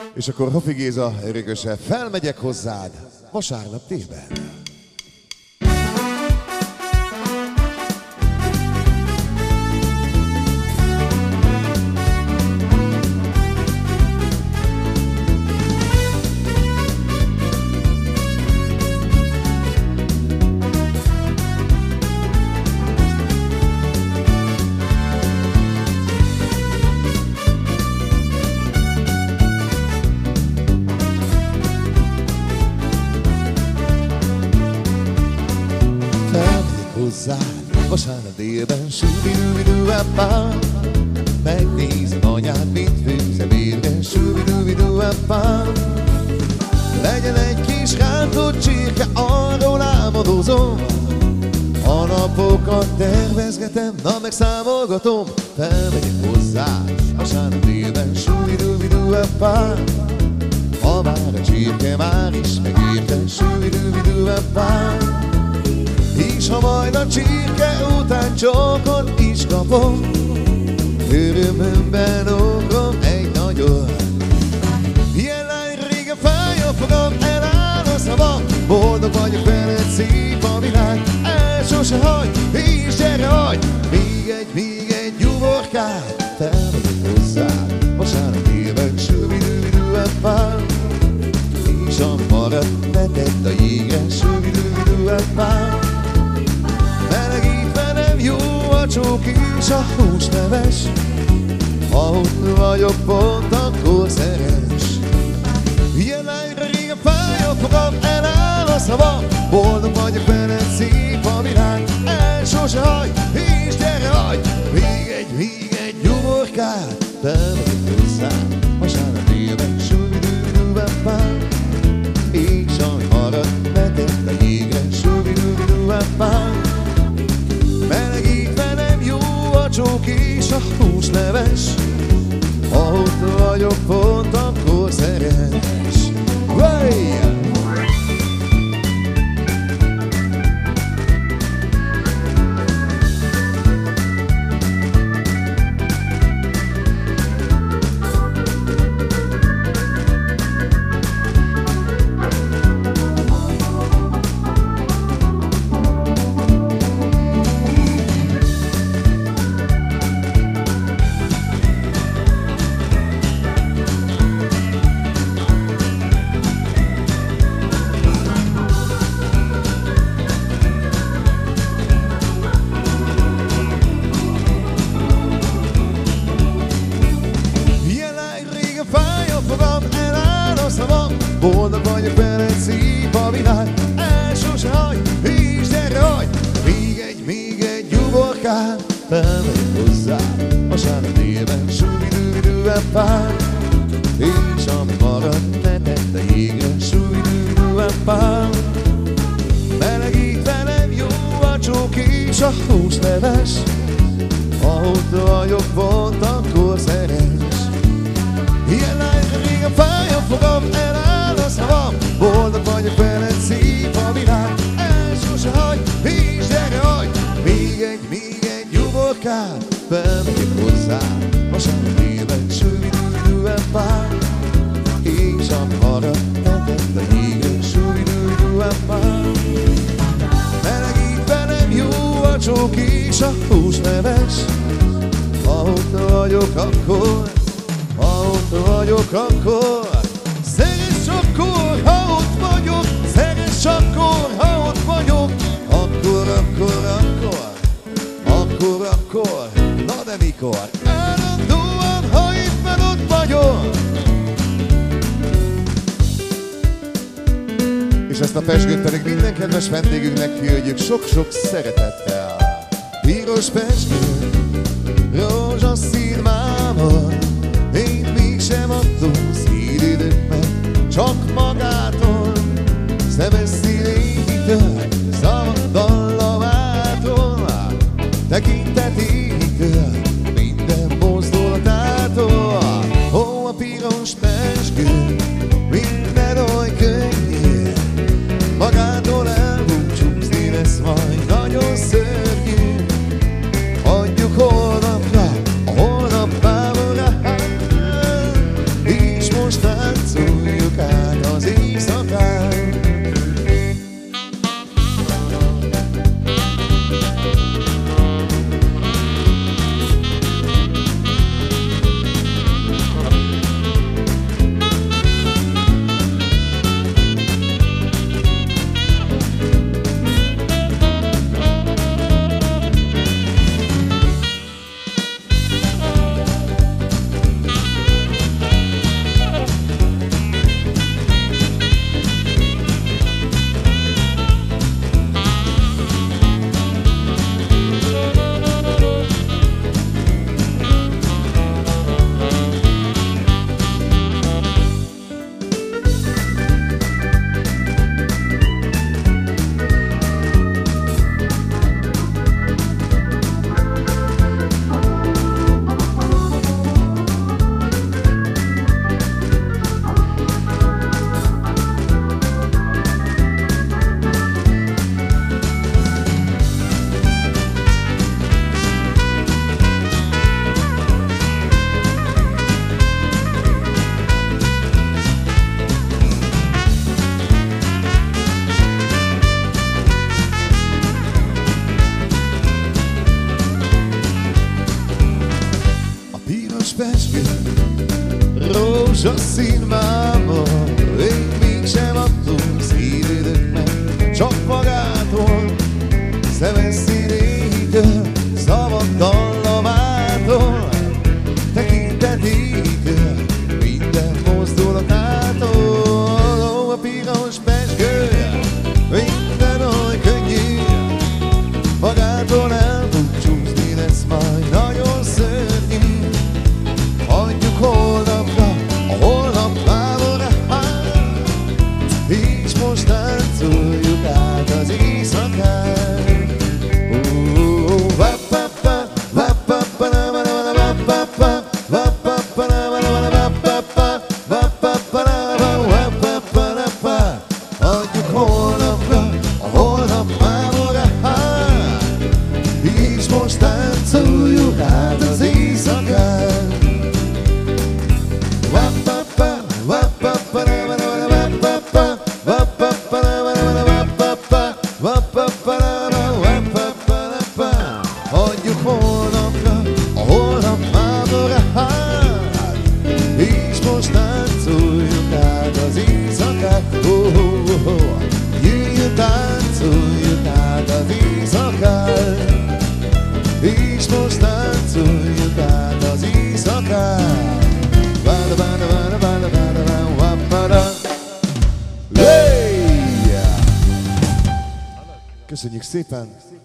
És akkor Hofi Géza örököse, felmegyek hozzád vasárnap délben. Vasárnap délben, subidubiduapá, megnézem anyát, mint főz ebédben, subidubiduapá. Legyen egy kis rántott csirke, arról álmodozom, a napokat tervezgetem, na megszámolgatom. Felmegyek hozzá, vasárnap délben, subidubiduapá, ha már a csirke már is megértem, subidubiduapá. És ha majd a csirke után csókot is kapom, örömömben ugrom egy nagyot. Ilyen lány régen fáj a fogam, eláll a szavam, boldog vagyok veled, szép a világ, el sose hagy, és gyere hagy, még egy nyuvorkát. Felmegyek hozzád, vasárnap délben, subidubiduapá, és a maradt letett a jégre, subidubiduapá. Melegítve nem jó a csók és a húsleves, ha ott vagyok pont, akkor szeres. Ilyen lányra régen fáj a fogam, eláll a szavam, boldog vagyok veled, szép a világ, el sose hagy, és gyere hagy, még egy nyuvorkát. Felmegyek hozzád, vasárnap délben, subidubiduapá, és ami maradt letett a jégre, subidubiduapá. Melegítve nem jó a csók és a húsleves, ha ott vagyok pont, akkor szeres. Hey! Boldog vagyok veled, szép a világ, el sose hagy, és gyere hagy, még egy nyuvorkát. Felmegyek hozzád, vasárnap délben, subidubiduapá, és ami maradt letett a jégre, subidubiduapá. Melegítve nem jó a csók és a húsleves, ha ott vagyok pont, akkor szeres. Ilyen lányra régen fáj a fogam, eláll a szavam, boldog vagyok veled, szép a világ, el sose hagy, és gyere hagy, még egy nyuvorkát. Felmegyek hozzád, vasárnap délben, subidubiduapá, és ami maradt letett a jégre, subidubiduapá. Melegítve nem jó a csók és a húsleves, ha ott vagyok akkor, ha ott vagyok akkor, szeres akkor, ha ott vagyok, szeres akkor, ha ott vagyok, akkor, na de mikor? Állandóan, ha éppen ott vagyok. És ezt a pezsgőt pedig minden kedves vendégünknek küldjük sok-sok szeretettel. Piros pezsgő, rózsaszín mámor, én mégsem adom szíridőknek, csak magától, szemes színétől, szavak dallamától, tekintetétől, minden mozdulatától. Ó, a piros pezsgő, minden oly könnyű, magától elbúcsúzni lesz majd nagyon szörnyű. Adjuk holnapra, a holnap bámorát, és most már és a színmámon én mégsem adtunk szívédet meg, csak magától, szemes színétől, szabad dallamától, tekintetétől, minden mozdulatától, a piros pezsgője, minden oly könnyű, magától el tud csúszni, lesz majd nagyon szörnyű. Hagyjuk holnapra, a holnap mámon áll, és most táncoljuk át az éjszakát. Hagyjuk holnapra, a holnap mámon áll, és most táncoljuk át az éjszakát. Hagyjuk holnapra, a holnap mámon áll, és most táncoljuk át az éjszakát. Jöjjön, táncoljuk át az éjszakát, és most táncoljuk át az éjszakát. Köszönjük szépen!